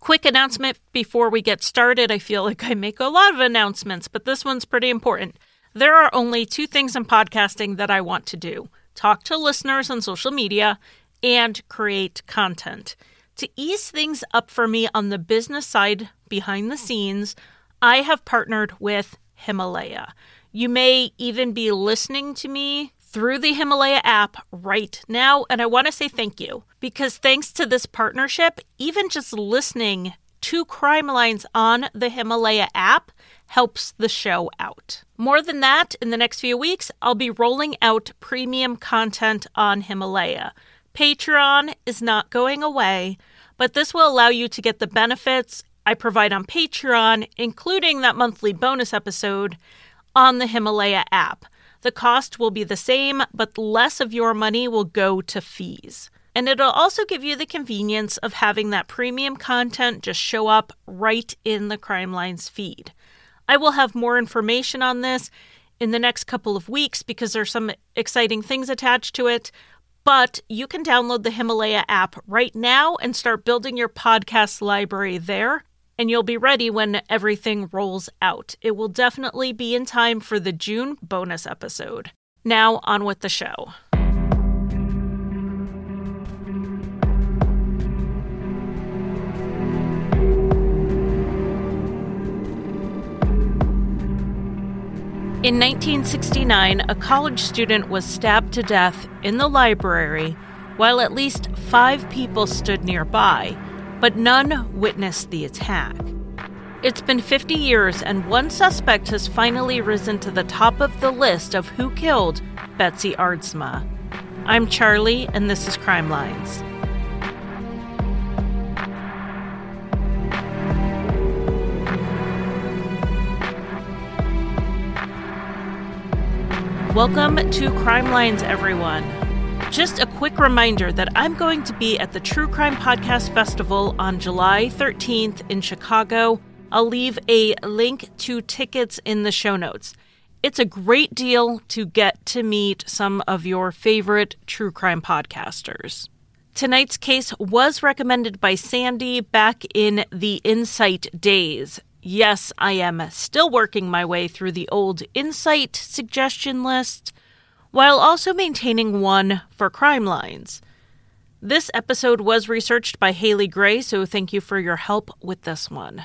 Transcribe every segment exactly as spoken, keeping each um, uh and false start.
Quick announcement before we get started. I feel like I make a lot of announcements, but this one's pretty important. There are only two things in podcasting that I want to do: talk to listeners on social media and create content. To ease things up for me on the business side behind the scenes, I have partnered with Himalaya. You may even be listening to me through the Himalaya app right now, and I want to say thank you, because thanks to this partnership, even just listening to Crime Lines on the Himalaya app helps the show out. More than that, in the next few weeks, I'll be rolling out premium content on Himalaya. Patreon is not going away, but this will allow you to get the benefits I provide on Patreon, including that monthly bonus episode, on the Himalaya app. The cost will be the same, but less of your money will go to fees. And it'll also give you the convenience of having that premium content just show up right in the Crime Lines feed. I will have more information on this in the next couple of weeks because there's some exciting things attached to it. But you can download the Himalaya app right now and start building your podcast library there, and you'll be ready when everything rolls out. It will definitely be in time for the June bonus episode. Now, on with the show. In nineteen sixty-nine, a college student was stabbed to death in the library while at least five people stood nearby, but none witnessed the attack. It's been fifty years, and one suspect has finally risen to the top of the list of who killed Betsy Aardsma. I'm Charlie, and this is Crime Lines. Welcome to Crime Lines, everyone. Just a quick reminder that I'm going to be at the True Crime Podcast Festival on July thirteenth in Chicago. I'll leave a link to tickets in the show notes. It's a great deal to get to meet some of your favorite true crime podcasters. Tonight's case was recommended by Sandy back in the Insight days. Yes, I am still working my way through the old Insight suggestion list, while also maintaining one for Crime Lines. This episode was researched by Haley Gray, so thank you for your help with this one.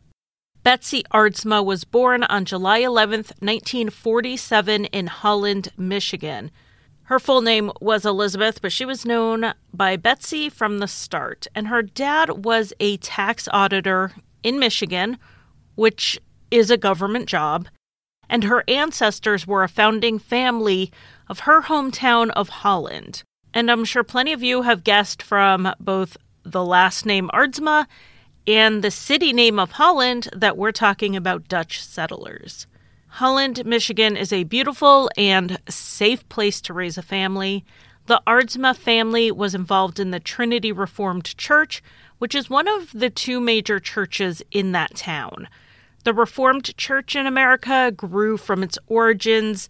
Betsy Aardsma was born on July eleventh, nineteen forty-seven in Holland, Michigan. Her full name was Elizabeth, but she was known by Betsy from the start, and her dad was a tax auditor in Michigan, which is a government job, and her ancestors were a founding family of her hometown of Holland. And I'm sure plenty of you have guessed from both the last name Aardsma and the city name of Holland that we're talking about Dutch settlers. Holland, Michigan is a beautiful and safe place to raise a family. The Aardsma family was involved in the Trinity Reformed Church, which is one of the two major churches in that town. The Reformed Church in America grew from its origins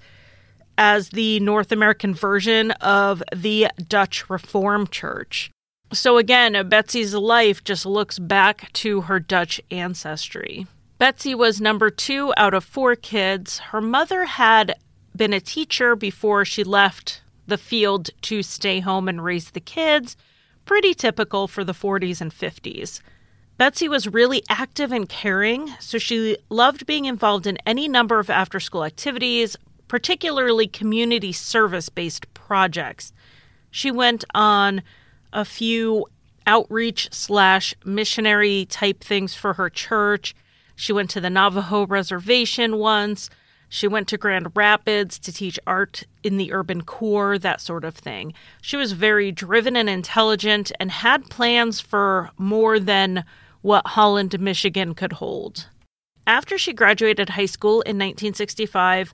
as the North American version of the Dutch Reformed Church. So again, Betsy's life just looks back to her Dutch ancestry. Betsy was number two out of four kids. Her mother had been a teacher before she left the field to stay home and raise the kids. Pretty typical for the forties and fifties. Betsy was really active and caring, so she loved being involved in any number of after-school activities, particularly community service-based projects. She went on a few outreach slash missionary type things for her church. She went to the Navajo reservation once. She went to Grand Rapids to teach art in the urban core, that sort of thing. She was very driven and intelligent and had plans for more than what Holland, Michigan could hold. After she graduated high school in nineteen sixty-five,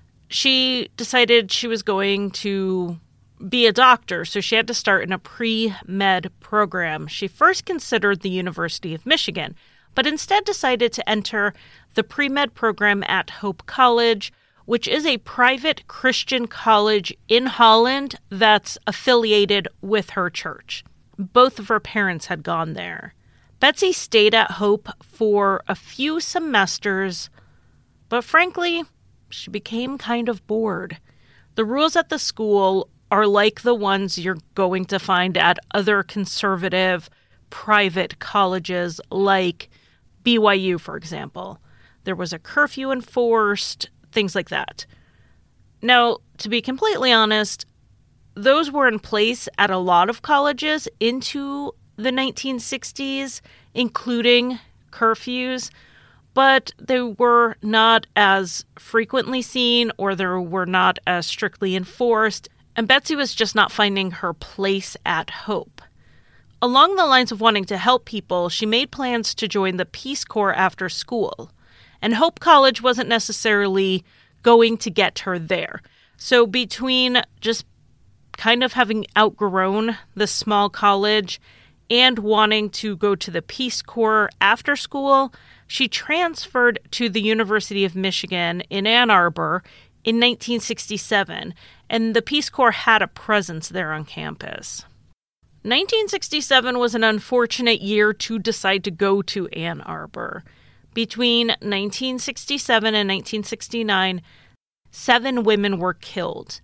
she decided she was going to be a doctor, so she had to start in a pre-med program. She first considered the University of Michigan, but instead decided to enter the pre-med program at Hope College, which is a private Christian college in Holland that's affiliated with her church. Both of her parents had gone there. Betsy stayed at Hope for a few semesters, but frankly, she became kind of bored. The rules at the school are like the ones you're going to find at other conservative private colleges like B Y U, for example. There was a curfew enforced, things like that. Now, to be completely honest, those were in place at a lot of colleges into the nineteen sixties, including curfews, but they were not as frequently seen or they were not as strictly enforced, and Betsy was just not finding her place at Hope. Along the lines of wanting to help people, she made plans to join the Peace Corps after school, and Hope College wasn't necessarily going to get her there. So between just kind of having outgrown the small college and wanting to go to the Peace Corps after school, she transferred to the University of Michigan in Ann Arbor in nineteen sixty-seven, and the Peace Corps had a presence there on campus. nineteen sixty-seven was an unfortunate year to decide to go to Ann Arbor. Between nineteen sixty-seven and nineteen sixty-nine, seven women were killed.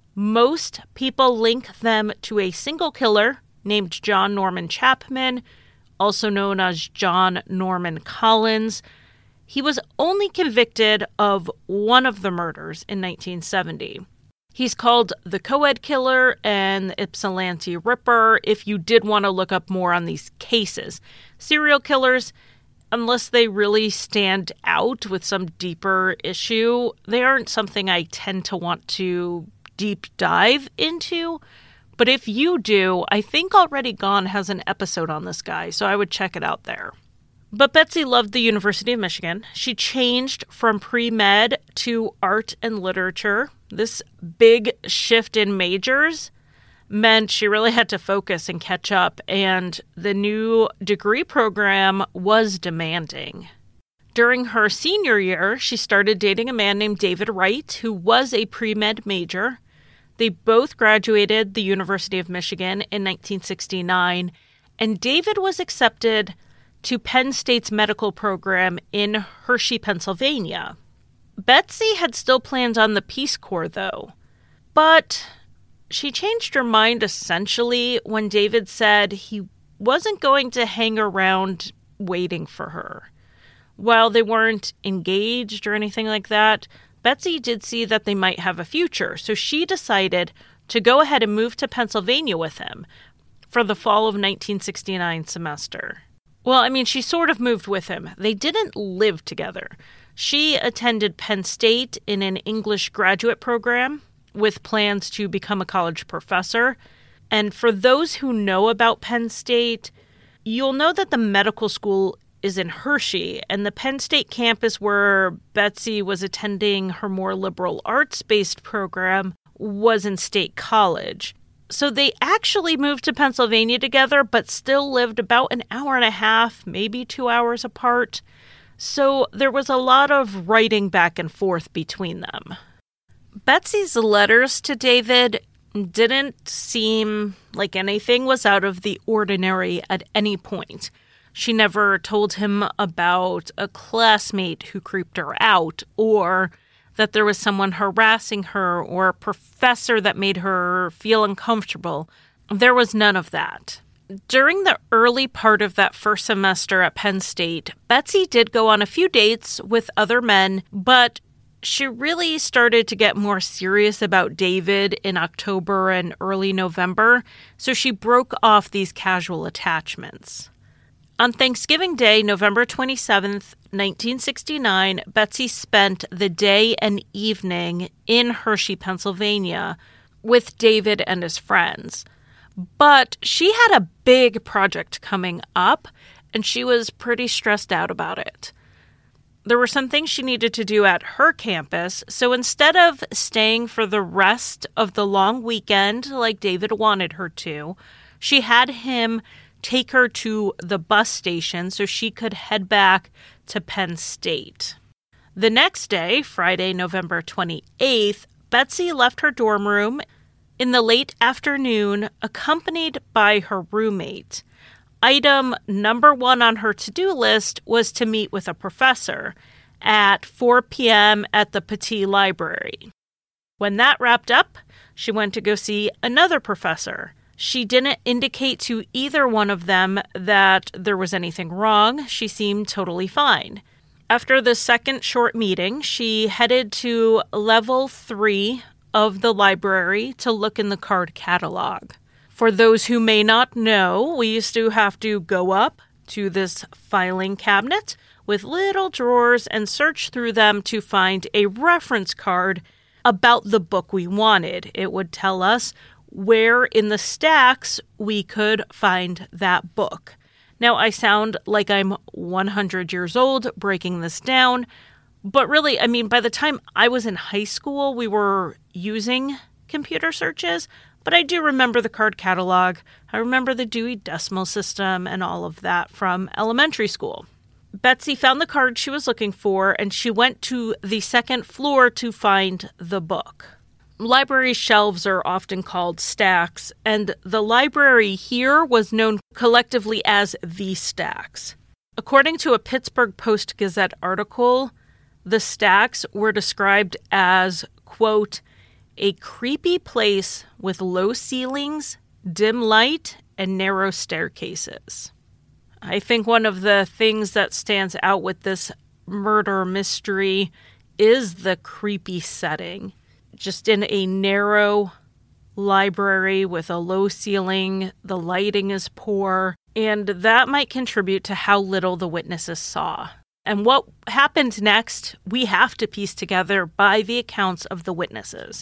Most people link them to a single killer named John Norman Chapman, also known as John Norman Collins. He was only convicted of one of the murders in nineteen seventy. He's called the Coed Killer and the Ypsilanti Ripper if you did want to look up more on these cases. Serial killers, unless they really stand out with some deeper issue, they aren't something I tend to want to deep dive into. But if you do, I think Already Gone has an episode on this guy, so I would check it out there. But Betsy loved the University of Michigan. She changed from pre-med to art and literature. This big shift in majors meant she really had to focus and catch up, and the new degree program was demanding. During her senior year, she started dating a man named David Wright, who was a pre-med major. They both graduated the University of Michigan in nineteen sixty-nine, and David was accepted to Penn State's medical program in Hershey, Pennsylvania. Betsy had still planned on the Peace Corps, though, but she changed her mind essentially when David said he wasn't going to hang around waiting for her. While they weren't engaged or anything like that, Betsy did see that they might have a future, so she decided to go ahead and move to Pennsylvania with him for the fall of nineteen sixty-nine semester. Well, I mean, she sort of moved with him. They didn't live together. She attended Penn State in an English graduate program with plans to become a college professor. And for those who know about Penn State, you'll know that the medical school is in Hershey, and the Penn State campus where Betsy was attending her more liberal arts-based program was in State College. So they actually moved to Pennsylvania together, but still lived about an hour and a half, maybe two hours apart. So there was a lot of writing back and forth between them. Betsy's letters to David didn't seem like anything was out of the ordinary at any point. She never told him about a classmate who creeped her out, or that there was someone harassing her, or a professor that made her feel uncomfortable. There was none of that. During the early part of that first semester at Penn State, Betsy did go on a few dates with other men, but she really started to get more serious about David in October and early November, so she broke off these casual attachments. On Thanksgiving Day, November twenty-seventh, nineteen sixty-nine, Betsy spent the day and evening in Hershey, Pennsylvania, with David and his friends. But she had a big project coming up, and she was pretty stressed out about it. There were some things she needed to do at her campus, so instead of staying for the rest of the long weekend like David wanted her to, she had him take her to the bus station so she could head back to Penn State. The next day, Friday, November twenty-eighth, Betsy left her dorm room in the late afternoon, accompanied by her roommate. item number one on her to-do list was to meet with a professor at four p.m. at the Petit Library. When that wrapped up, she went to go see another professor. She didn't indicate to either one of them that there was anything wrong. She seemed totally fine. After the second short meeting, she headed to level three of the library to look in the card catalog. For those who may not know, we used to have to go up to this filing cabinet with little drawers and search through them to find a reference card about the book we wanted. It would tell us where in the stacks we could find that book. Now, I sound like I'm one hundred years old breaking this down, but really, I mean, by the time I was in high school, we were using computer searches, but I do remember the card catalog. I remember the Dewey Decimal System and all of that from elementary school. Betsy found the card she was looking for, and she went to the second floor to find the book. Library shelves are often called stacks, and the library here was known collectively as the stacks. According to a Pittsburgh Post-Gazette article, the stacks were described as, quote, a creepy place with low ceilings, dim light, and narrow staircases. I think one of the things that stands out with this murder mystery is the creepy setting. Just in a narrow library with a low ceiling, the lighting is poor, and that might contribute to how little the witnesses saw. And what happened next, we have to piece together by the accounts of the witnesses.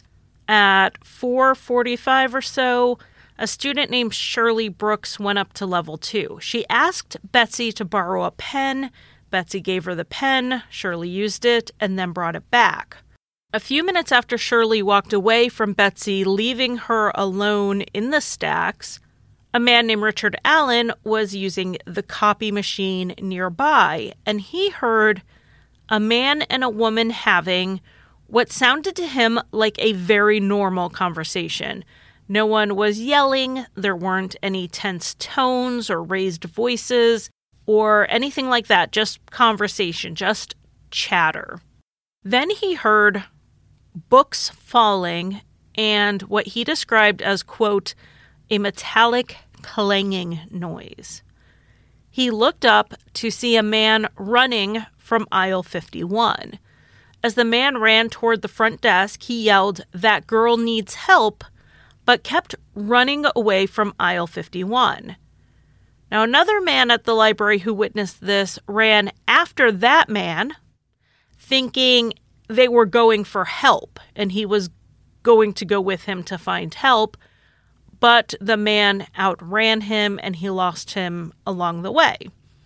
At four forty-five or so, a student named Shirley Brooks went up to level two. She asked Betsy to borrow a pen. Betsy gave her the pen. Shirley used it and then brought it back. A few minutes after Shirley walked away from Betsy, leaving her alone in the stacks, a man named Richard Allen was using the copy machine nearby, and he heard a man and a woman having what sounded to him like a very normal conversation. No one was yelling, there weren't any tense tones or raised voices or anything like that, just conversation, just chatter. Then he heard books falling and what he described as, quote, a metallic clanging noise. He looked up to see a man running from aisle fifty-one. As the man ran toward the front desk, he yelled, "That girl needs help," but kept running away from aisle fifty-one. Now, another man at the library who witnessed this ran after that man, thinking they were going for help, and he was going to go with him to find help, but the man outran him, and he lost him along the way.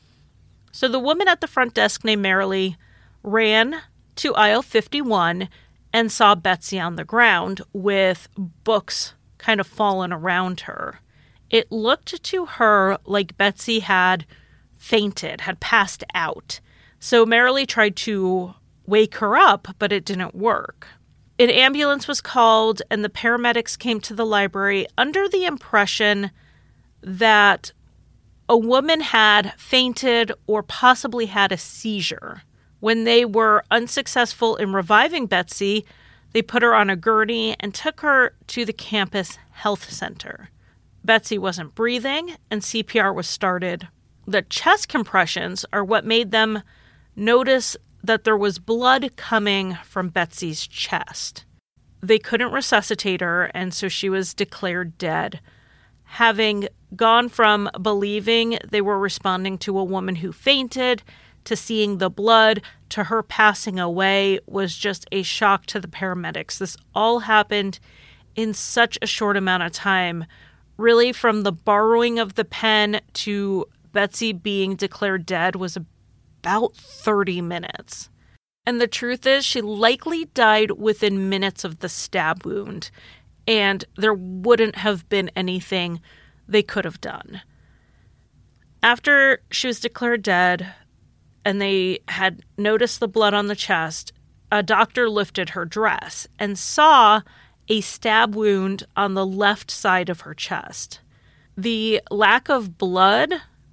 So the woman at the front desk named Marilee ran to aisle fifty-one and saw Betsy on the ground with books kind of fallen around her. It looked to her like Betsy had fainted, had passed out. So Marilee tried to wake her up, but it didn't work. An ambulance was called, and the paramedics came to the library under the impression that a woman had fainted or possibly had a seizure. When they were unsuccessful in reviving Betsy, they put her on a gurney and took her to the campus health center. Betsy wasn't breathing, and C P R was started. The chest compressions are what made them notice that there was blood coming from Betsy's chest. They couldn't resuscitate her, and so she was declared dead. Having gone from believing they were responding to a woman who fainted to seeing the blood to her passing away was just a shock to the paramedics. This all happened in such a short amount of time. Really, from the borrowing of the pen to Betsy being declared dead was about thirty minutes. And the truth is, she likely died within minutes of the stab wound, and there wouldn't have been anything they could have done. After she was declared dead, and they had noticed the blood on the chest, a doctor lifted her dress and saw a stab wound on the left side of her chest. The lack of blood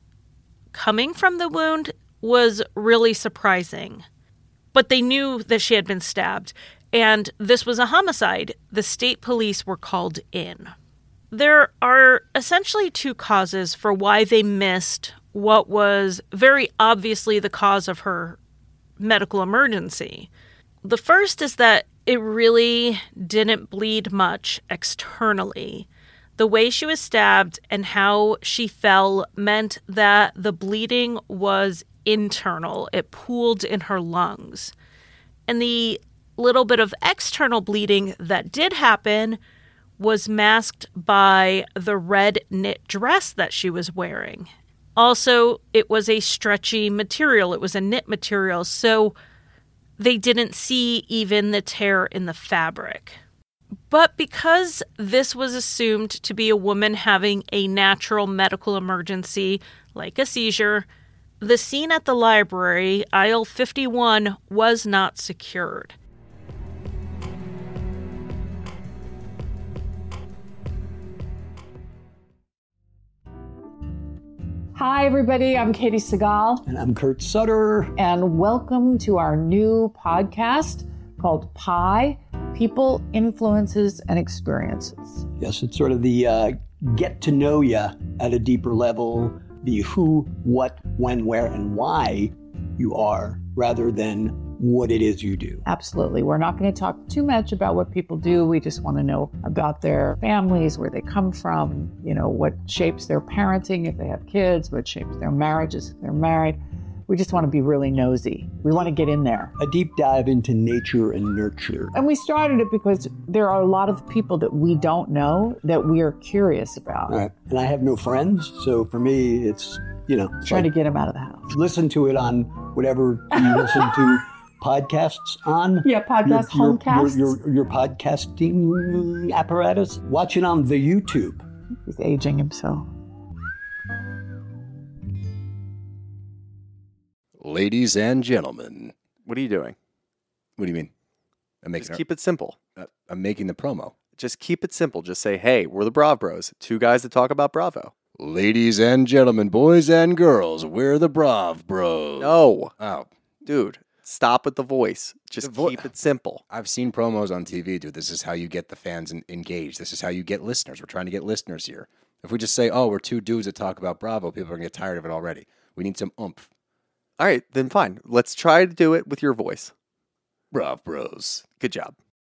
coming from the wound was really surprising. But they knew that she had been stabbed, and this was a homicide. The state police were called in. There are essentially two causes for why they missed what was very obviously the cause of her medical emergency. The first is that it really didn't bleed much externally. The way she was stabbed and how she fell meant that the bleeding was internal. It pooled in her lungs. And the little bit of external bleeding that did happen was masked by the red knit dress that she was wearing. Also, it was a stretchy material. It was a knit material, so they didn't see even the tear in the fabric. But because this was assumed to be a woman having a natural medical emergency, like a seizure, the scene at the library, aisle fifty-one, was not secured. Hi, everybody. I'm Katie Segal. And I'm Kurt Sutter. And welcome to our new podcast called Pi, People, Influences, and Experiences. Yes, it's sort of the uh, get to know you at a deeper level, the who, what, when, where, and why you are, rather than what it is you do. Absolutely. We're not going to talk too much about what people do. We just want to know about their families, where they come from, you know, what shapes their parenting if they have kids, what shapes their marriages if they're married. We just want to be really nosy. We want to get in there. A deep dive into nature and nurture. And we started it because there are a lot of people that we don't know that we are curious about. Right. And I have no friends, so for me, it's, you know. Trying like, to get them out of the house. Listen to it on whatever you listen to podcasts on. Yeah, podcast, your, homecasts. Your, your, your podcasting apparatus. Watch it on the YouTube. He's aging himself. Ladies and gentlemen. What are you doing? What do you mean? I'm making Just a- keep it simple. uh, I'm making the promo. Just keep it simple. Just say, hey, we're the Brav Bros. Two guys that talk about Bravo. Ladies and gentlemen, boys and girls, we're the Brav Bros. No. Oh, Dude, stop with the voice. Just The vo- keep it simple. I've seen promos on T V, dude. This is how you get the fans en- engaged. This is how you get listeners. We're trying to get listeners here. If we just say, oh, we're two dudes that talk about Bravo, people are going to get tired of it already. We need some oomph. All right, then fine. Let's try to do it with your voice. Brav Bros. Good job.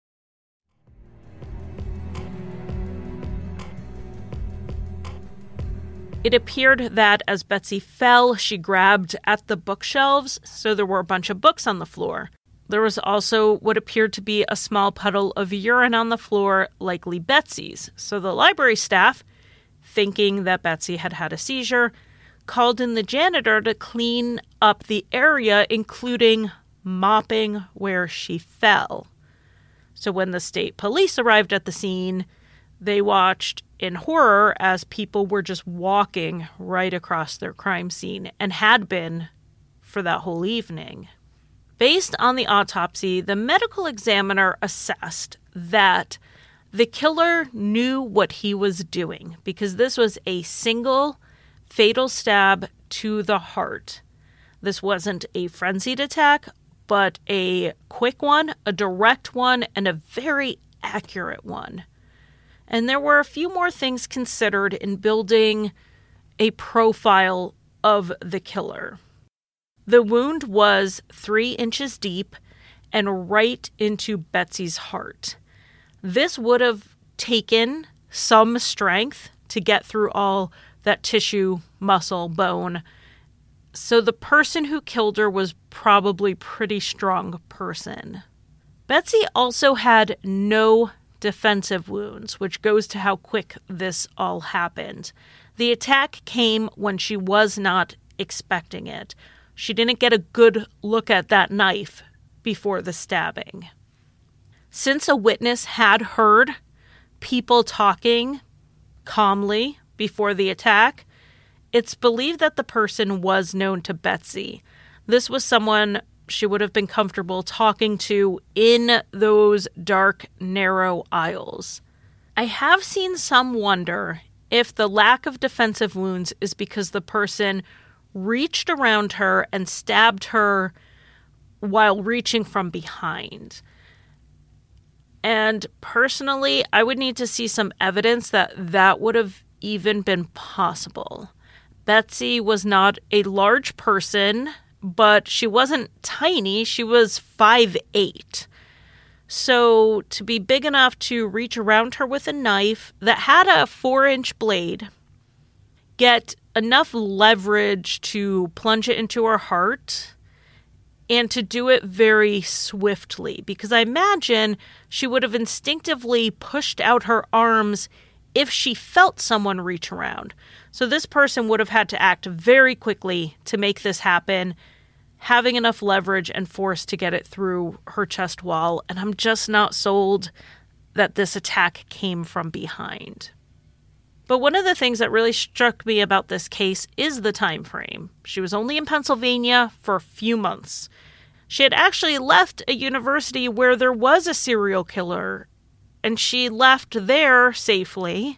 It appeared that as Betsy fell, she grabbed at the bookshelves, so there were a bunch of books on the floor. There was also what appeared to be a small puddle of urine on the floor, likely Betsy's. So the library staff, thinking that Betsy had had a seizure, called in the janitor to clean up the area, including mopping where she fell. So when the state police arrived at the scene, they watched in horror as people were just walking right across their crime scene, and had been for that whole evening. Based on the autopsy, the medical examiner assessed that the killer knew what he was doing, because this was a single fatal stab to the heart. This wasn't a frenzied attack, but a quick one, a direct one, and a very accurate one. And there were a few more things considered in building a profile of the killer. The wound was three inches deep and right into Betsy's heart. This would have taken some strength to get through all that tissue, muscle, bone. So the person who killed her was probably a pretty strong person. Betsy also had no defensive wounds, which goes to how quick this all happened. The attack came when she was not expecting it. She didn't get a good look at that knife before the stabbing. Since a witness had heard people talking calmly before the attack, it's believed that the person was known to Betsy. This was someone she would have been comfortable talking to in those dark, narrow aisles. I have seen some wonder if the lack of defensive wounds is because the person reached around her and stabbed her while reaching from behind. And personally, I would need to see some evidence that that would have even been possible. Betsy was not a large person, but she wasn't tiny. She was five eight. So to be big enough to reach around her with a knife that had a four-inch blade, get enough leverage to plunge it into her heart, and to do it very swiftly, because I imagine she would have instinctively pushed out her arms if she felt someone reach around. So this person would have had to act very quickly to make this happen, having enough leverage and force to get it through her chest wall. And I'm just not sold that this attack came from behind. But one of the things that really struck me about this case is the time frame. She was only in Pennsylvania for a few months. She had actually left a university where there was a serial killer, and she left there safely.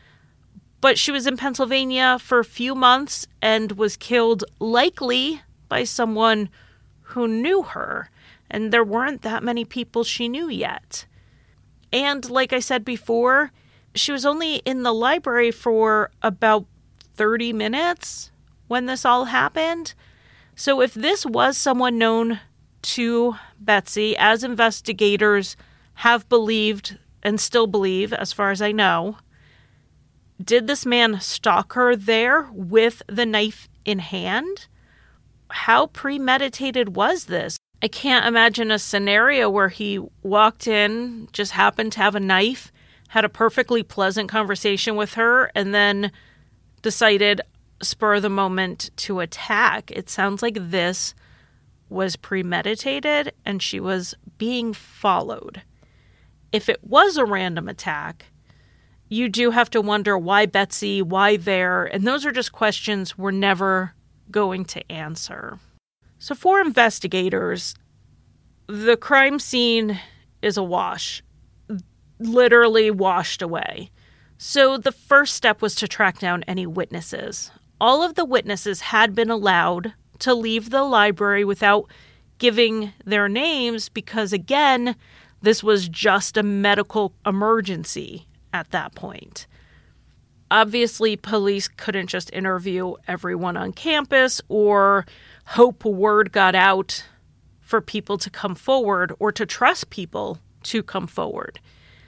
But she was in Pennsylvania for a few months and was killed likely by someone who knew her. And there weren't that many people she knew yet. And like I said before, she was only in the library for about thirty minutes when this all happened. So if this was someone known to Betsy, as investigators have believed and still believe, as far as I know, did this man stalk her there with the knife in hand? How premeditated was this? I can't imagine a scenario where he walked in, just happened to have a knife, had a perfectly pleasant conversation with her, and then decided, spur of the moment, to attack. It sounds like this was premeditated and she was being followed. If it was a random attack, you do have to wonder why Betsy, why there, and those are just questions we're never going to answer. So for investigators, the crime scene is a wash. Literally washed away. So the first step was to track down any witnesses. All of the witnesses had been allowed to leave the library without giving their names because, again, this was just a medical emergency at that point. Obviously, police couldn't just interview everyone on campus or hope word got out for people to come forward or to trust people to come forward.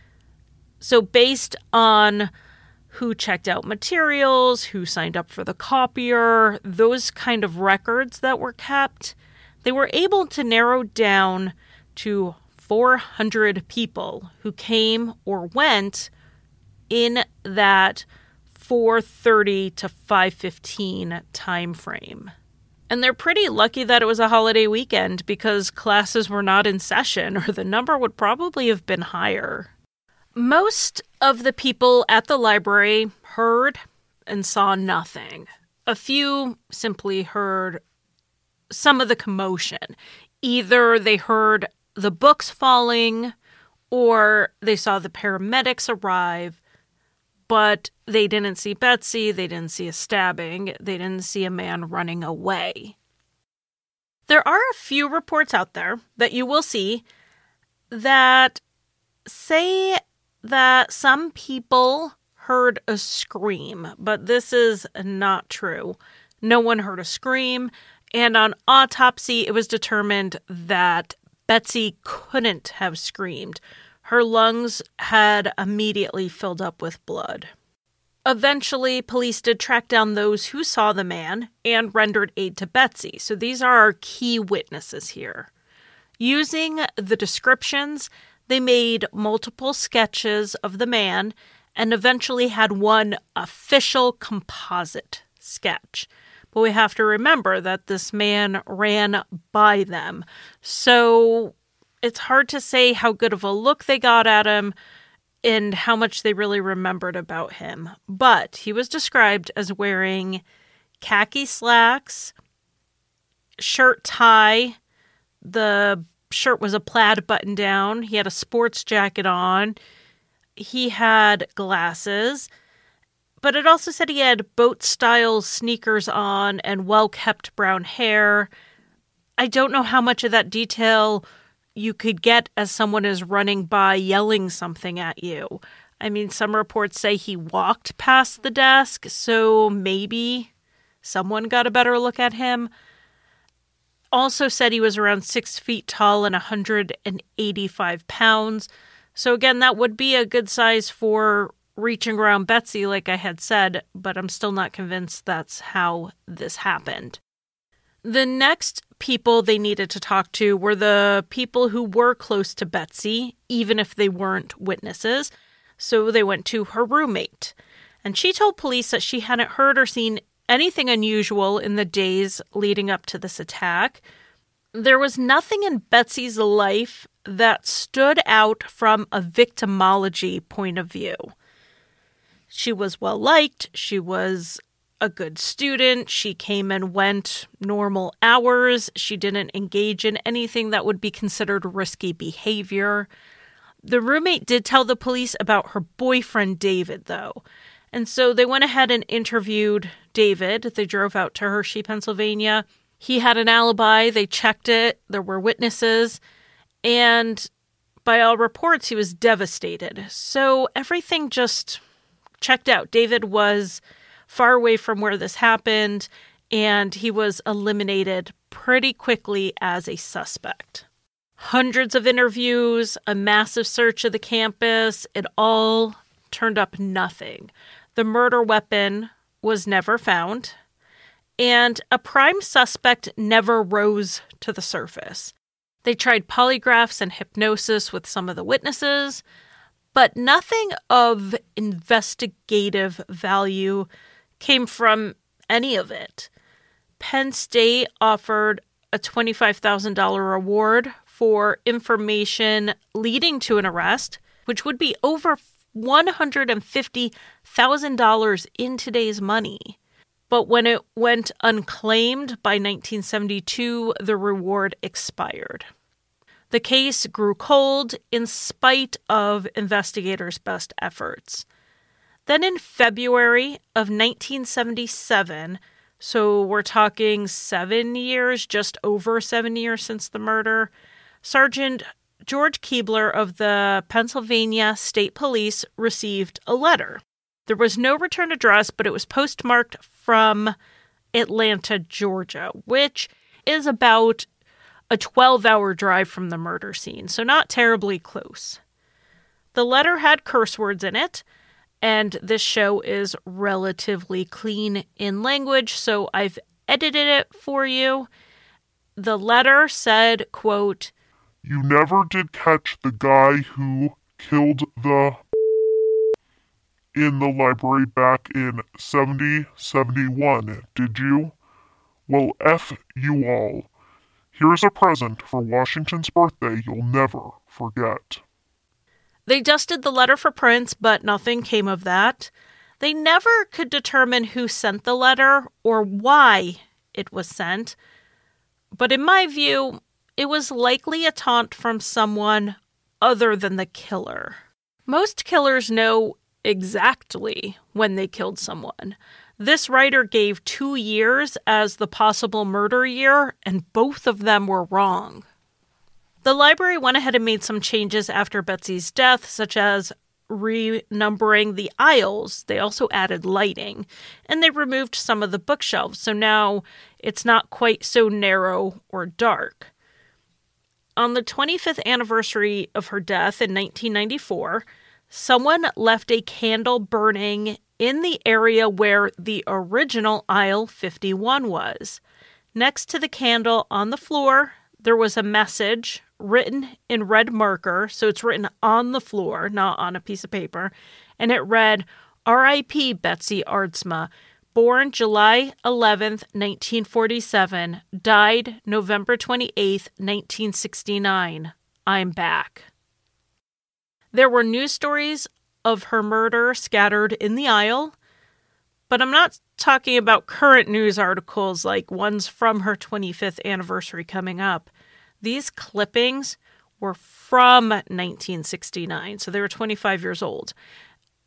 So based on who checked out materials, who signed up for the copier, those kind of records that were kept, they were able to narrow down to four hundred people who came or went in that four thirty to five fifteen time frame. And they're pretty lucky that it was a holiday weekend because classes were not in session, or the number would probably have been higher. Most of the people at the library heard and saw nothing. A few simply heard some of the commotion. Either they heard the books falling or they saw the paramedics arrive, but they didn't see Betsy, they didn't see a stabbing, they didn't see a man running away. There are a few reports out there that you will see that say that some people heard a scream, but this is not true. No one heard a scream, and on autopsy, it was determined that Betsy couldn't have screamed. Her lungs had immediately filled up with blood. Eventually, police did track down those who saw the man and rendered aid to Betsy. So these are our key witnesses here. Using the descriptions, they made multiple sketches of the man and eventually had one official composite sketch. But we have to remember that this man ran by them. So it's hard to say how good of a look they got at him and how much they really remembered about him. But he was described as wearing khaki slacks, shirt tie, the shirt was a plaid button down. He had a sports jacket on. He had glasses. But it also said he had boat-style sneakers on and well-kept brown hair. I don't know how much of that detail you could get as someone is running by yelling something at you. I mean, some reports say he walked past the desk, so maybe someone got a better look at him. Also said he was around six feet tall and one hundred eighty-five pounds. So again, that would be a good size for reaching around Betsy, like I had said, but I'm still not convinced that's how this happened. The next people they needed to talk to were the people who were close to Betsy, even if they weren't witnesses. So they went to her roommate. And she told police that she hadn't heard or seen anything unusual in the days leading up to this attack. There was nothing in Betsy's life that stood out from a victimology point of view. She was well-liked. She was a good student. She came and went normal hours. She didn't engage in anything that would be considered risky behavior. The roommate did tell the police about her boyfriend, David, though. And so they went ahead and interviewed David. They drove out to Hershey, Pennsylvania. He had an alibi. They checked it. There were witnesses. And by all reports, he was devastated. So everything just checked out. David was far away from where this happened, and he was eliminated pretty quickly as a suspect. Hundreds of interviews, a massive search of the campus, it all turned up nothing. The murder weapon was never found, and a prime suspect never rose to the surface. They tried polygraphs and hypnosis with some of the witnesses, but nothing of investigative value came from any of it. Penn State offered a twenty-five thousand dollars reward for information leading to an arrest, which would be over one hundred fifty thousand dollars in today's money. But when it went unclaimed by nineteen seventy-two, the reward expired. The case grew cold in spite of investigators' best efforts. Then in February of nineteen seventy-seven, so we're talking seven years, just over seven years since the murder, Sergeant George Keebler of the Pennsylvania State Police received a letter. There was no return address, but it was postmarked from Atlanta, Georgia, which is about a twelve-hour drive from the murder scene, so not terribly close. The letter had curse words in it, and this show is relatively clean in language, so I've edited it for you. The letter said, quote, "You never did catch the guy who killed the in the library back in seventy seventy-one, did you? Well, F you all. Here's a present for Washington's birthday you'll never forget." They dusted the letter for prints, but nothing came of that. They never could determine who sent the letter or why it was sent. But in my view, it was likely a taunt from someone other than the killer. Most killers know exactly when they killed someone. This writer gave two years as the possible murder year, and both of them were wrong. The library went ahead and made some changes after Betsy's death, such as renumbering the aisles. They also added lighting, and they removed some of the bookshelves, so now it's not quite so narrow or dark. On the twenty-fifth anniversary of her death in nineteen ninety-four, someone left a candle burning in the area where the original aisle fifty-one was. Next to the candle on the floor, there was a message written in red marker, so it's written on the floor, not on a piece of paper, and it read, R I P Betsy Aardsma, born July eleventh, nineteen forty-seven, died November twenty-eighth, nineteen sixty-nine. I'm back. There were news stories of her murder scattered in the aisle, but I'm not talking about current news articles like ones from her twenty-fifth anniversary coming up. These clippings were from nineteen sixty-nine, so they were twenty-five years old.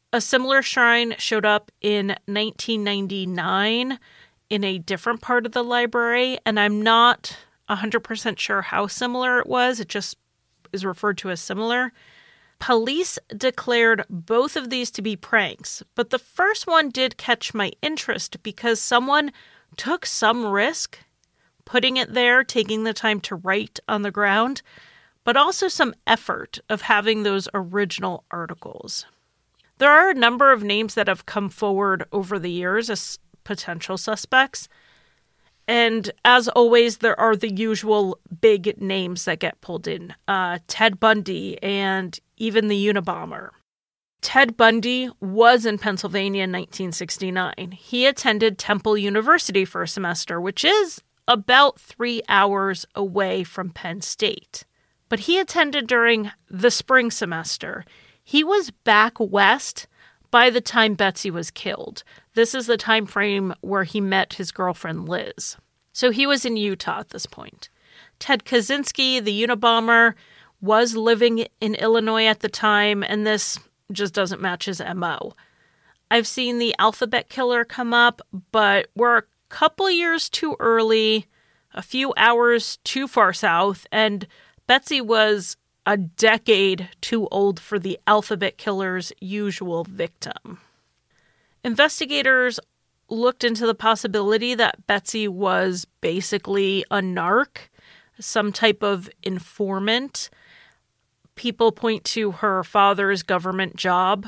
A similar shrine showed up in nineteen ninety-nine in a different part of the library, and I'm not one hundred percent sure how similar it was. It just is referred to as similar. Police declared both of these to be pranks, but the first one did catch my interest because someone took some risk putting it there, taking the time to write on the ground, but also some effort of having those original articles. There are a number of names that have come forward over the years as potential suspects. And as always, there are the usual big names that get pulled in. Uh, Ted Bundy and even the Unabomber. Ted Bundy was in Pennsylvania in nineteen sixty-nine. He attended Temple University for a semester, which is about three hours away from Penn State. But he attended during the spring semester. He was back west by the time Betsy was killed. This is the time frame where he met his girlfriend, Liz. So he was in Utah at this point. Ted Kaczynski, the Unabomber, was living in Illinois at the time, and this just doesn't match his M O. I've seen the Alphabet Killer come up, but we're a couple years too early, a few hours too far south, and Betsy was a decade too old for the Alphabet Killer's usual victim. Investigators looked into the possibility that Betsy was basically a narc, some type of informant. People point to her father's government job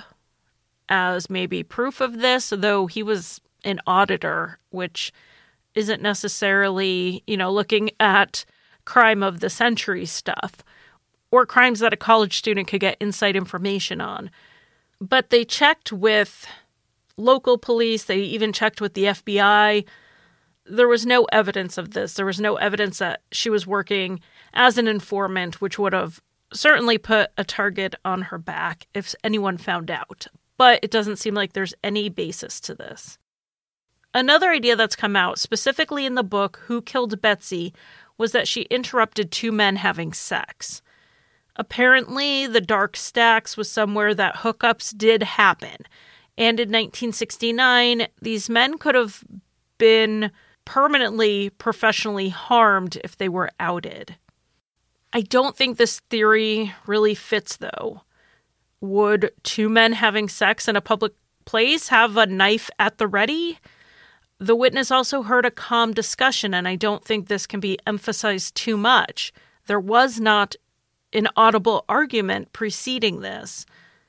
as maybe proof of this, though he was an auditor, which isn't necessarily, you know, looking at crime of the century stuff or crimes that a college student could get inside information on. But they checked with local police. They even checked with the F B I. There was no evidence of this. There was no evidence that she was working as an informant, which would have certainly put a target on her back if anyone found out. But it doesn't seem like there's any basis to this. Another idea that's come out, specifically in the book Who Killed Betsy, was that she interrupted two men having sex. Apparently, the Dark Stacks was somewhere that hookups did happen. And in nineteen sixty-nine, these men could have been permanently professionally harmed if they were outed. I don't think this theory really fits, though. Would two men having sex in a public place have a knife at the ready? The witness also heard a calm discussion, and I don't think this can be emphasized too much. There was not an audible argument preceding this.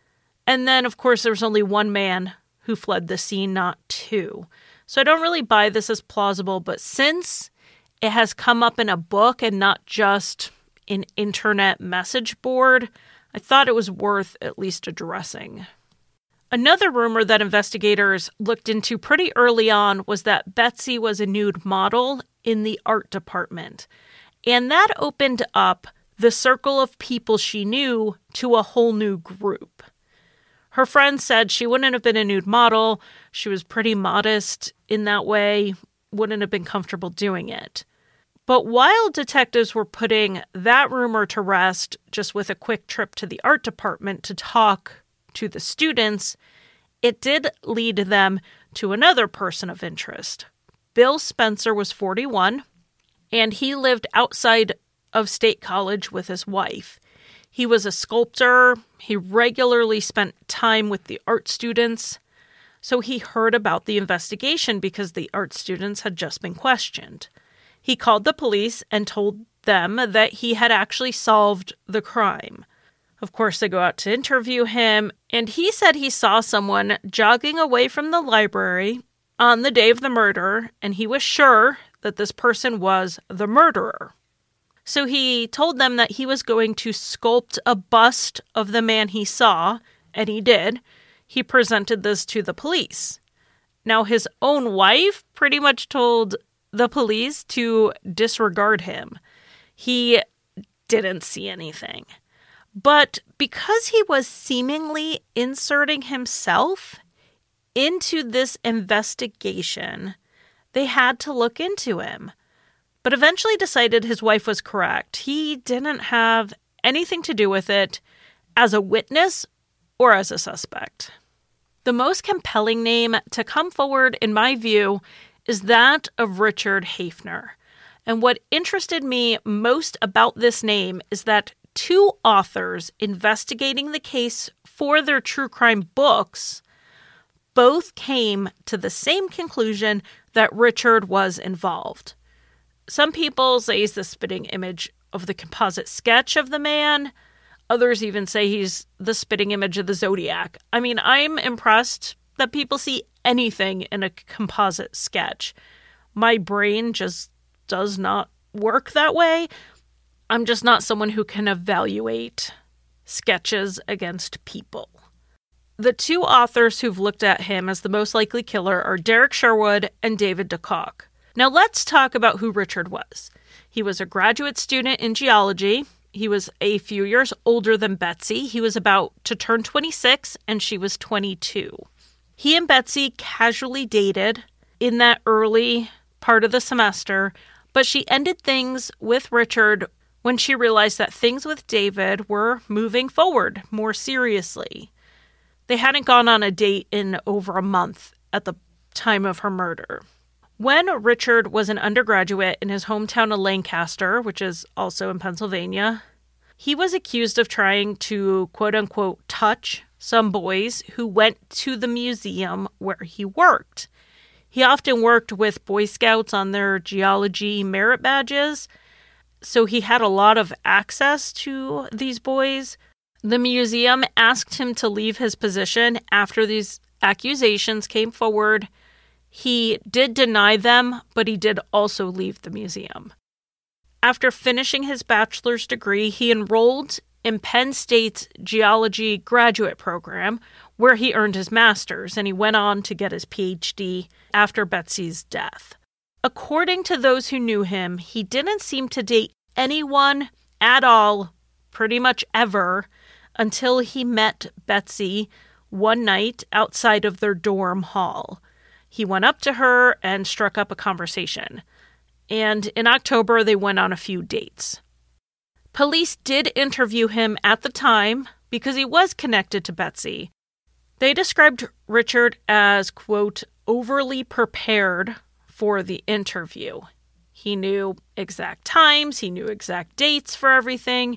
And then, of course, there was only one man who fled the scene, not two. So I don't really buy this as plausible, but since it has come up in a book and not just an internet message board, I thought it was worth at least addressing. Another rumor that investigators looked into pretty early on was that Betsy was a nude model in the art department. And that opened up the circle of people she knew to a whole new group. Her friends said she wouldn't have been a nude model. She was pretty modest in that way, wouldn't have been comfortable doing it. But while detectives were putting that rumor to rest, just with a quick trip to the art department to talk to the students, it did lead them to another person of interest. Bill Spencer was forty-one, and he lived outside of State College with his wife. He was a sculptor. He regularly spent time with the art students. So he heard about the investigation because the art students had just been questioned. He called the police and told them that he had actually solved the crime. Of course, they go out to interview him, and he said he saw someone jogging away from the library on the day of the murder, and he was sure that this person was the murderer. So he told them that he was going to sculpt a bust of the man he saw, and he did. He presented this to the police. Now, his own wife pretty much told the police to disregard him. He didn't see anything. But because he was seemingly inserting himself into this investigation, they had to look into him. But eventually decided his wife was correct. He didn't have anything to do with it as a witness or as a suspect. The most compelling name to come forward, in my view, is that of Richard Haefner. And what interested me most about this name is that two authors investigating the case for their true crime books both came to the same conclusion that Richard was involved. Some people say he's the spitting image of the composite sketch of the man. Others even say he's the spitting image of the Zodiac. I mean, I'm impressed that people see anything in a composite sketch. My brain just does not work that way. I'm just not someone who can evaluate sketches against people. The two authors who've looked at him as the most likely killer are Derek Sherwood and David DeCock. Now let's talk about who Richard was. He was a graduate student in geology. He was a few years older than Betsy. He was about to turn twenty-six and she was twenty-two. He and Betsy casually dated in that early part of the semester, but she ended things with Richard when she realized that things with David were moving forward more seriously. They hadn't gone on a date in over a month at the time of her murder. When Richard was an undergraduate in his hometown of Lancaster, which is also in Pennsylvania, he was accused of trying to, quote-unquote, touch some boys who went to the museum where he worked. He often worked with Boy Scouts on their geology merit badges, so he had a lot of access to these boys. The museum asked him to leave his position after these accusations came forward. He did deny them, but he did also leave the museum. After finishing his bachelor's degree, he enrolled in Penn State's geology graduate program, where he earned his master's, and he went on to get his P H D after Betsy's death. According to those who knew him, he didn't seem to date anyone at all, pretty much ever, until he met Betsy one night outside of their dorm hall. He went up to her and struck up a conversation. And in October, they went on a few dates. Police did interview him at the time because he was connected to Betsy. They described Richard as, quote, overly prepared for the interview. He knew exact times, he knew exact dates for everything.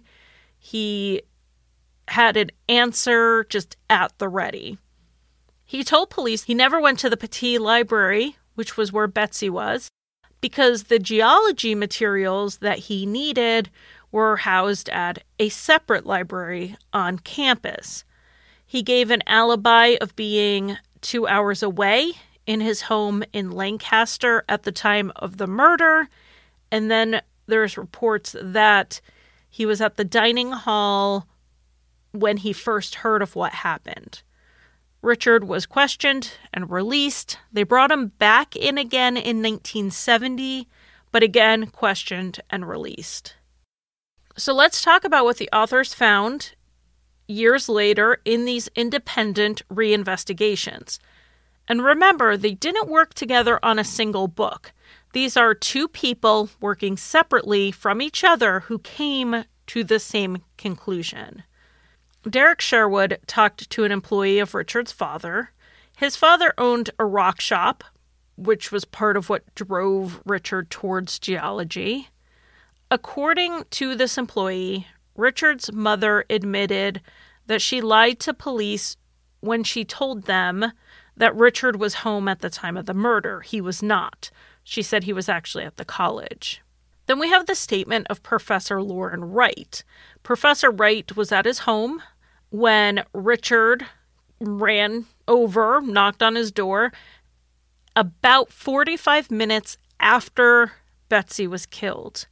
He had an answer just at the ready. He told police he never went to the Pattee Library, which was where Betsy was, because the geology materials that he needed were housed at a separate library on campus. He gave an alibi of being two hours away in his home in Lancaster at the time of the murder, and then there's reports that he was at the dining hall when he first heard of what happened. Richard was questioned and released. They brought him back in again in nineteen seventy, but again questioned and released. So let's talk about what the authors found years later in these independent reinvestigations. And remember, they didn't work together on a single book. These are two people working separately from each other who came to the same conclusion. Derek Sherwood talked to an employee of Richard's father. His father owned a rock shop, which was part of what drove Richard towards geology. According to this employee, Richard's mother admitted that she lied to police when she told them that Richard was home at the time of the murder. He was not. She said he was actually at the college. Then we have the statement of Professor Loren Wright. Professor Wright was at his home when Richard ran over, knocked on his door, about forty-five minutes after Betsy was killed.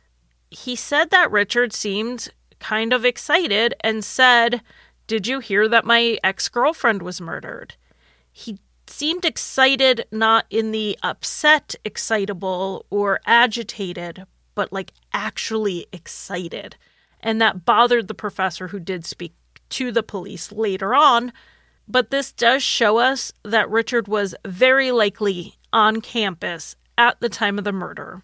He said that Richard seemed kind of excited and said, "Did you hear that my ex-girlfriend was murdered?" He seemed excited, not in the upset, excitable, or agitated, but like actually excited. And that bothered the professor, who did speak to the police later on. But this does show us that Richard was very likely on campus at the time of the murder.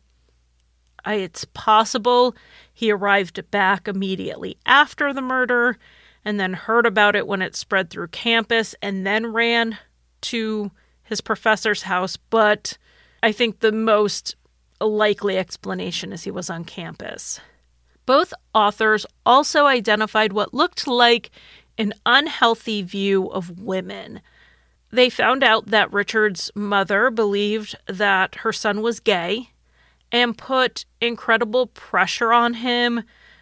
It's possible he arrived back immediately after the murder, and then heard about it when it spread through campus and then ran to his professor's house. But I think the most likely explanation is he was on campus. Both authors also identified what looked like an unhealthy view of women. They found out that Richard's mother believed that her son was gay and put incredible pressure on him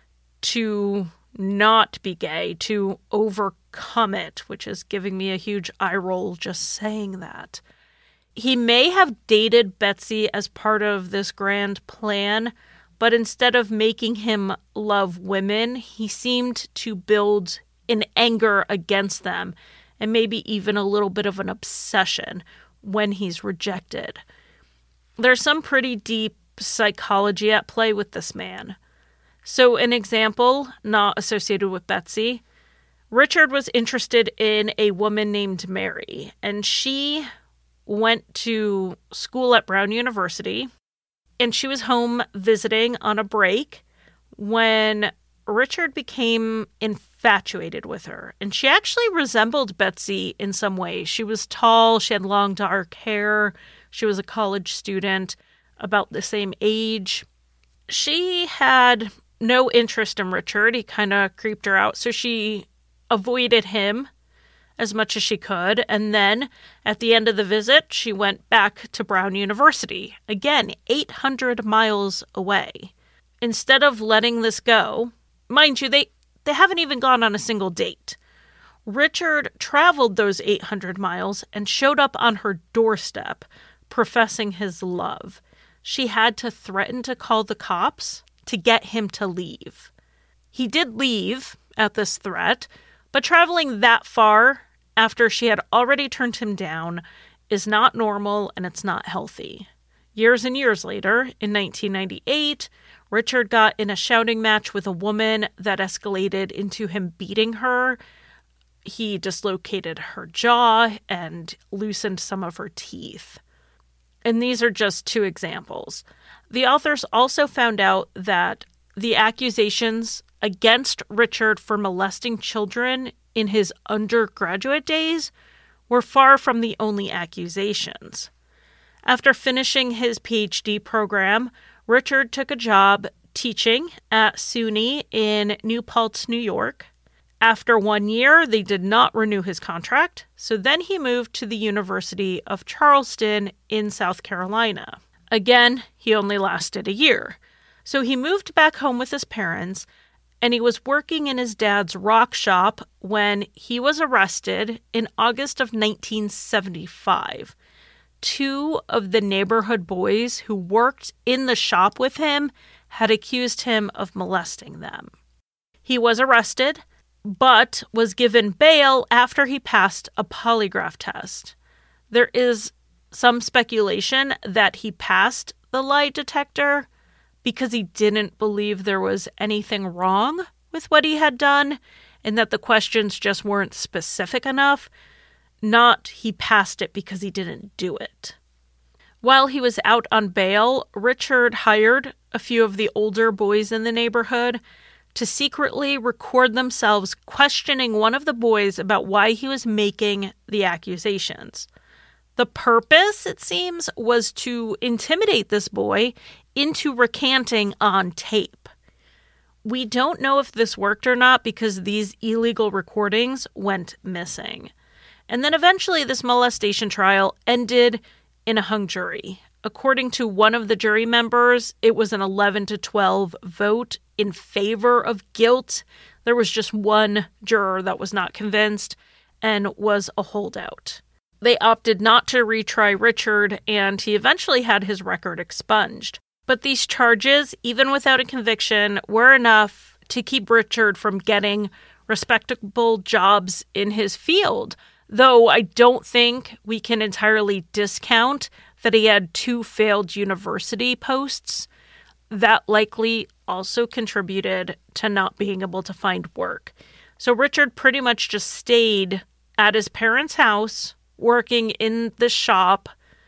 to not be gay, to overcome it, which is giving me a huge eye roll just saying that. He may have dated Betsy as part of this grand plan, but instead of making him love women, he seemed to build an anger against them and maybe even a little bit of an obsession when he's rejected. There's some pretty deep psychology at play with this man. So an example, not associated with Betsy, Richard was interested in a woman named Mary, and she went to school at Brown University, and she was home visiting on a break when Richard became infatuated with her. And she actually resembled Betsy in some ways. She was tall, she had long dark hair, she was a college student, about the same age. She had no interest in Richard. He kind of creeped her out, so she avoided him as much as she could. And then at the end of the visit, she went back to Brown University, again, eight hundred miles away. Instead of letting this go, mind you, they, they haven't even gone on a single date. Richard traveled those eight hundred miles and showed up on her doorstep, professing his love. She had to threaten to call the cops to get him to leave. He did leave at this threat, but traveling that far after she had already turned him down is not normal and it's not healthy. Years and years later, in nineteen ninety-eight, Richard got in a shouting match with a woman that escalated into him beating her. He dislocated her jaw and loosened some of her teeth. And these are just two examples. The authors also found out that the accusations against Richard for molesting children in his undergraduate days were far from the only accusations. After finishing his P H D program, Richard took a job teaching at SUNY in New Paltz, New York. After one year, they did not renew his contract, so then he moved to the University of Charleston in South Carolina. Again, he only lasted a year. So he moved back home with his parents, and he was working in his dad's rock shop when he was arrested in August of nineteen seventy-five. Two of the neighborhood boys who worked in the shop with him had accused him of molesting them. He was arrested, but was given bail after he passed a polygraph test. There is some speculation that he passed the lie detector because he didn't believe there was anything wrong with what he had done and that the questions just weren't specific enough, not he passed it because he didn't do it. While he was out on bail, Richard hired a few of the older boys in the neighborhood to secretly record themselves questioning one of the boys about why he was making the accusations. The purpose, it seems, was to intimidate this boy into recanting on tape. We don't know if this worked or not because these illegal recordings went missing. And then eventually this molestation trial ended in a hung jury. According to one of the jury members, it was an eleven to twelve vote in favor of guilt. There was just one juror that was not convinced and was a holdout. They opted not to retry Richard, and he eventually had his record expunged. But these charges, even without a conviction, were enough to keep Richard from getting respectable jobs in his field, though I don't think we can entirely discount that he had two failed university posts. That likely also contributed to not being able to find work. So Richard pretty much just stayed at his parents' house, working in the shop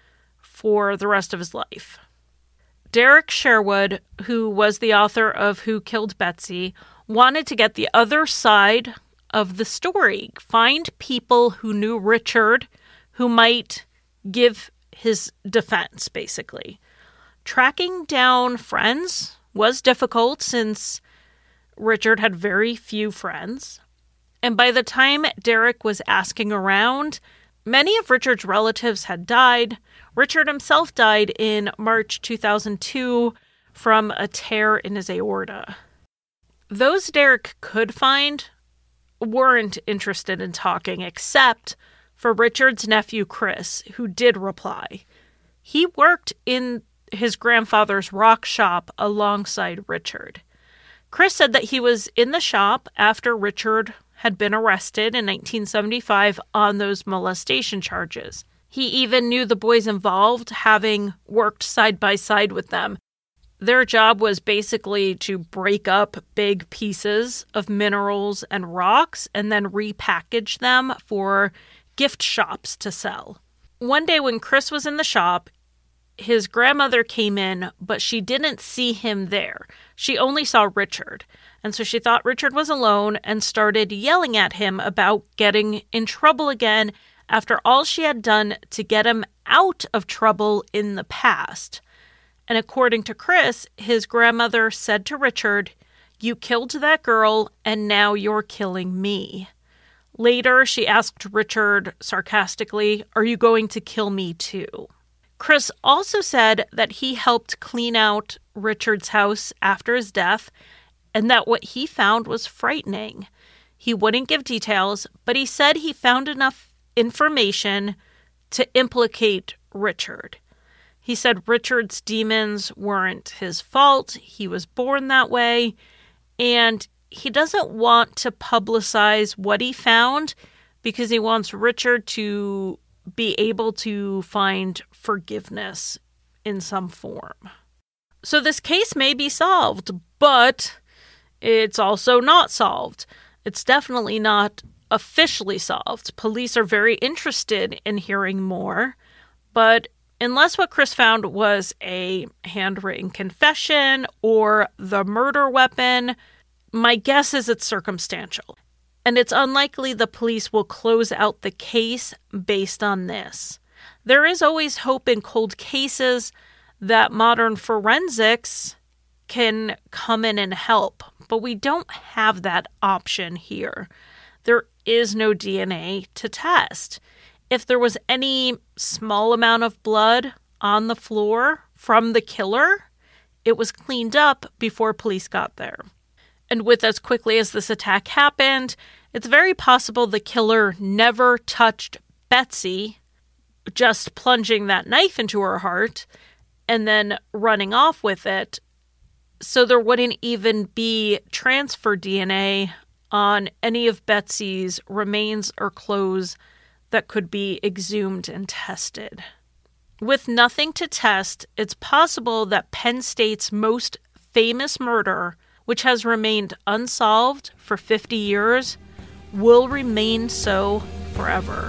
for the rest of his life. Derek Sherwood, who was the author of Who Killed Betsy, wanted to get the other side of the story. Find people who knew Richard who might give his defense, basically. Tracking down friends was difficult since Richard had very few friends. And by the time Derek was asking around, many of Richard's relatives had died. Richard himself died in March two thousand two from a tear in his aorta. Those Derek could find weren't interested in talking, except for Richard's nephew, Chris, who did reply. He worked in his grandfather's rock shop alongside Richard. Chris said that he was in the shop after Richard had been arrested in nineteen seventy-five on those molestation charges. He even knew the boys involved, having worked side by side with them. Their job was basically to break up big pieces of minerals and rocks and then repackage them for gift shops to sell. One day when Chris was in the shop, his grandmother came in, but she didn't see him there. She only saw Richard. And so she thought Richard was alone and started yelling at him about getting in trouble again after all she had done to get him out of trouble in the past. And according to Chris, his grandmother said to Richard, "You killed that girl, and now you're killing me." Later, she asked Richard sarcastically, "Are you going to kill me too?" Chris also said that he helped clean out Richard's house after his death, and that what he found was frightening. He wouldn't give details, but he said he found enough information to implicate Richard. He said Richard's demons weren't his fault. He was born that way. And he doesn't want to publicize what he found because he wants Richard to be able to find forgiveness in some form. So this case may be solved, but it's also not solved. It's definitely not officially solved. Police are very interested in hearing more, but unless what Chris found was a handwritten confession or the murder weapon, my guess is it's circumstantial. And it's unlikely the police will close out the case based on this. There is always hope in cold cases that modern forensics can come in and help, but we don't have that option here. There is no D N A to test. If there was any small amount of blood on the floor from the killer, it was cleaned up before police got there. And with as quickly as this attack happened, it's very possible the killer never touched Betsy, just plunging that knife into her heart and then running off with it. So there wouldn't even be transfer D N A on any of Betsy's remains or clothes that could be exhumed and tested. With nothing to test, it's possible that Penn State's most famous murder, which has remained unsolved for fifty years, will remain so forever.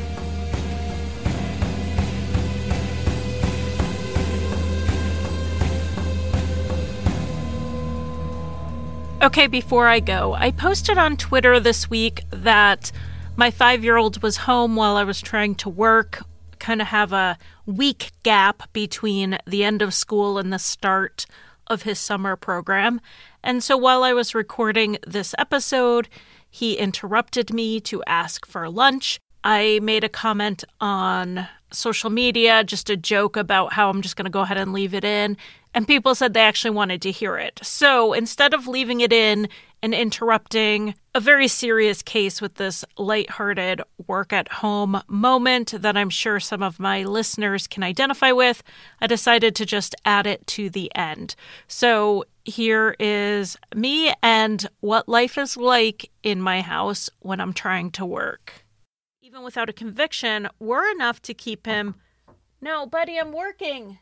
Okay, before I go, I posted on Twitter this week that my five-year-old was home while I was trying to work, kind of have a week gap between the end of school and the start of his summer program. And so while I was recording this episode, he interrupted me to ask for lunch. I made a comment on social media, just a joke about how I'm just going to go ahead and leave it in. And people said they actually wanted to hear it. So instead of leaving it in and interrupting a very serious case with this lighthearted work at home moment that I'm sure some of my listeners can identify with, I decided to just add it to the end. So here is me and what life is like in my house when I'm trying to work. Even without a conviction, we're enough to keep him. No, buddy, I'm working.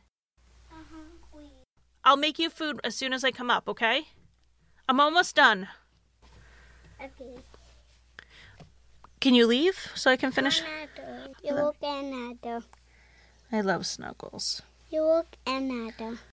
I'll make you food as soon as I come up, okay? I'm almost done. Okay. Can you leave so I can finish? You look another. I love Snuggles. You look another.